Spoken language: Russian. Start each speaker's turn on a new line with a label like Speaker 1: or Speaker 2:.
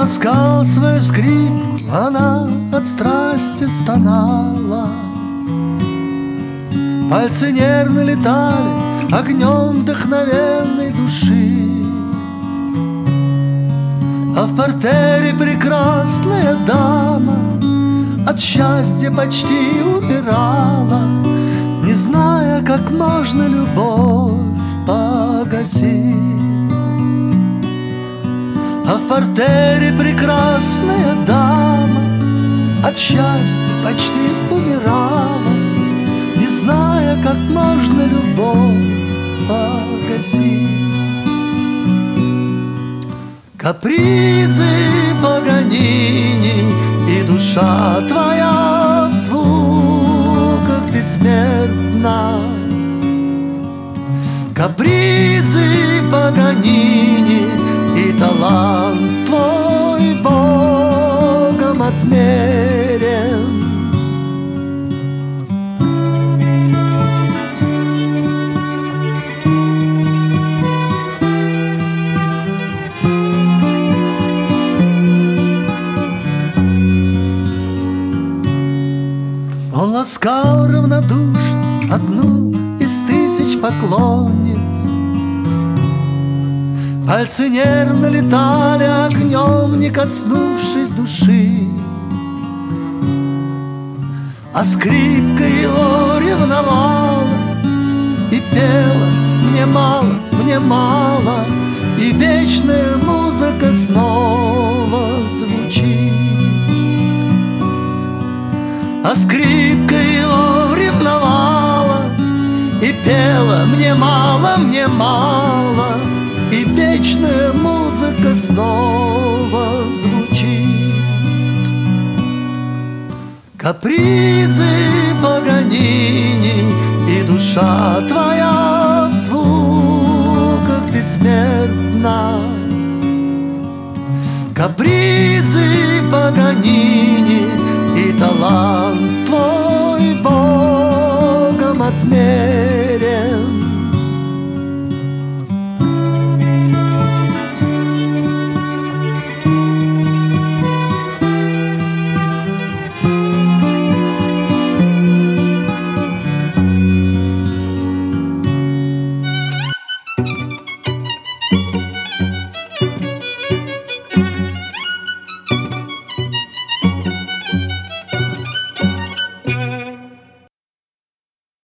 Speaker 1: ласкал свою скрипку, она от страсти стонала. Пальцы нервно летали огнем вдохновенной души, а в партере прекрасная дама от счастья почти умирала, не зная, как можно любовь погасить. А в партере прекрасная дама от счастья почти умирала, не зная, как можно любовь погасить. Капризы Паганини и душа твоя в звуках бессмертна. Капризы Паганини и талант твой Богом отмерен. Он ласкал равнодушно одну из тысяч поклонниц. Пальцы нервно летали огнем, не коснувшись души, а скрипка его ревновала и пела: мне мало, мне мало, и вечная музыка снова звучит. А скрипка его ревновала и пела: мне мало, мне мало, и вечная музыка снова звучит. Капризы Паганини и душа твоя в звуках бессмертна. Капризы Паганини и талант